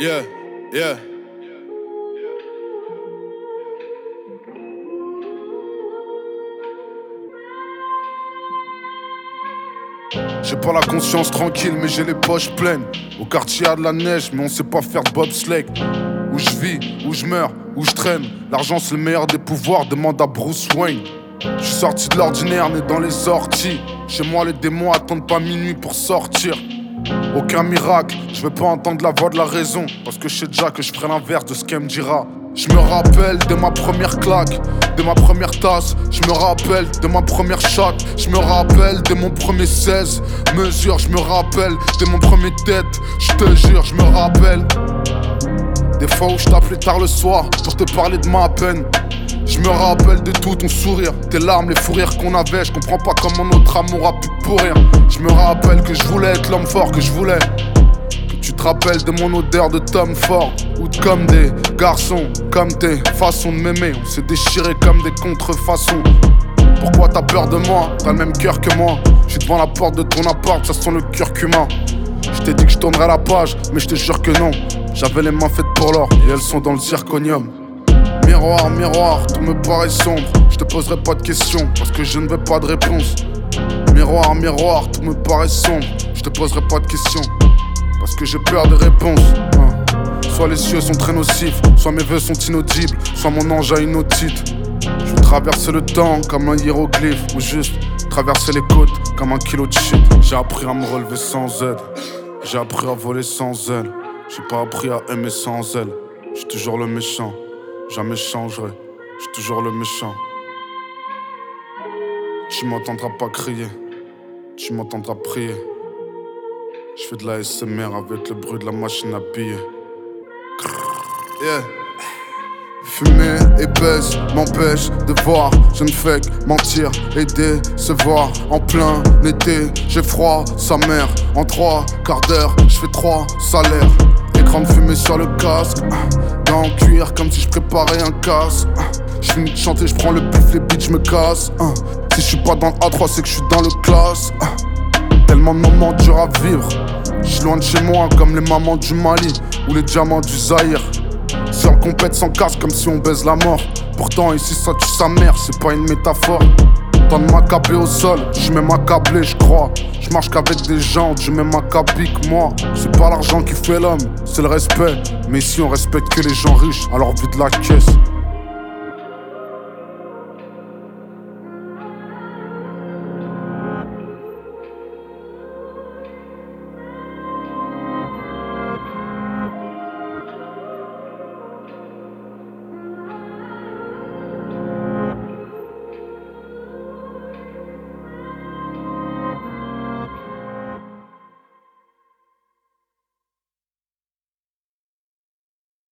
Yeah, yeah. J'ai pas la conscience tranquille, mais j'ai les poches pleines. Au quartier y'a de la neige, mais on sait pas faire de bobsleigh. Où je vis, où je meurs, où je traîne. L'argent c'est le meilleur des pouvoirs, demande à Bruce Wayne. Je suis sorti de l'ordinaire, né dans les orties. Chez moi les démons attendent pas minuit pour sortir. Aucun miracle, je veux pas entendre la voix de la raison. Parce que je sais déjà que je ferai l'inverse de ce qu'elle me dira. Je me rappelle de ma première claque, de ma première tasse. Je me rappelle de ma première shot. Je me rappelle de mon premier 16 mesures. Je me rappelle de mon premier tête. Je te jure, je me rappelle des fois où je t'appelais tard le soir pour te parler de ma peine. Je me rappelle de tout ton sourire, tes larmes, les fous rires qu'on avait. Je comprends pas comment notre amour a pu pourrir. Je me rappelle que je voulais être l'homme fort que je voulais. Que tu te rappelles de mon odeur de Tom Ford. Ou comme des garçons, comme tes façons de m'aimer. On s'est déchiré comme des contrefaçons. Pourquoi t'as peur de moi? T'as le même cœur que moi. Je suis devant la porte de ton appart, ça sent le curcuma. Je t'ai dit que je tournerais la page, mais je te jure que non. J'avais les mains faites pour l'or et elles sont dans le zirconium. Miroir, miroir, tout me paraît sombre. Je te poserai pas de questions parce que je ne veux pas de réponse. Miroir, miroir, tout me paraît sombre. Je te poserai pas de questions parce que j'ai peur des réponses. Soit les cieux sont très nocifs, soit mes vœux sont inaudibles, soit mon ange a une otite. Je veux traverser le temps comme un hiéroglyphe, ou juste traverser les côtes comme un kilo de shit. J'ai appris à me relever sans aide, j'ai appris à voler sans aile. J'ai pas appris à aimer sans elle. J'suis toujours le méchant, jamais changerai. J'suis toujours le méchant. Tu m'entendras pas crier, tu m'entendras prier. J'fais de la ASMR avec le bruit de la machine à billets. Yeah. Fumer et baisse m'empêche de voir. Je ne fais que mentir et décevoir. En plein été, j'ai froid, sa mère. En 3 quarts d'heure, je fais 3 salaires. Écran de fumée sur le casque, dans le cuir comme si je préparais un casse. Je finis de chanter, je prends le pif, les beats, je me casse. Si je suis pas dans le A3, c'est que je suis dans le classe. Tellement de moments durs à vivre. Je suis loin de chez moi comme les mamans du Mali ou les diamants du Zaïre. Seul qu'on pète sans casque comme si on baise la mort. Pourtant ici ça tue sa mère, c'est pas une métaphore. Temps de m'accabler au sol, j'suis même accablé je crois. J'marche qu'avec des gens du même acabit que moi. C'est pas l'argent qui fait l'homme, c'est le respect. Mais ici on respecte que les gens riches, alors vide la caisse.